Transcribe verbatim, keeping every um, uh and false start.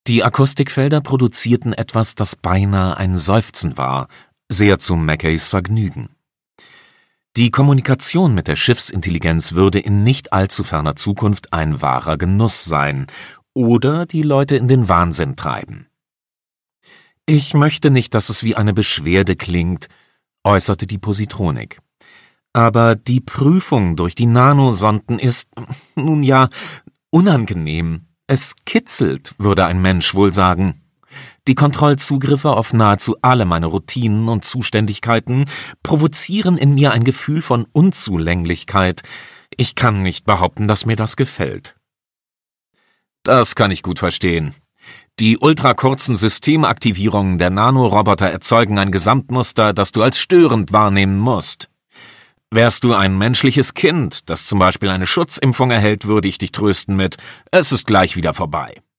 Die Akustikfelder produzierten etwas, das beinahe ein Seufzen war, sehr zu Mackays Vergnügen. Die Kommunikation mit der Schiffsintelligenz würde in nicht allzu ferner Zukunft ein wahrer Genuss sein oder die Leute in den Wahnsinn treiben. »Ich möchte nicht, dass es wie eine Beschwerde klingt«, äußerte die Positronik. »Aber die Prüfung durch die Nanosonden ist, nun ja, unangenehm. Es kitzelt, würde ein Mensch wohl sagen. Die Kontrollzugriffe auf nahezu alle meine Routinen und Zuständigkeiten provozieren in mir ein Gefühl von Unzulänglichkeit. Ich kann nicht behaupten, dass mir das gefällt.« »Das kann ich gut verstehen. Die ultrakurzen Systemaktivierungen der Nanoroboter erzeugen ein Gesamtmuster, das du als störend wahrnehmen musst. Wärst du ein menschliches Kind, das zum Beispiel eine Schutzimpfung erhält, würde ich dich trösten mit, es ist gleich wieder vorbei.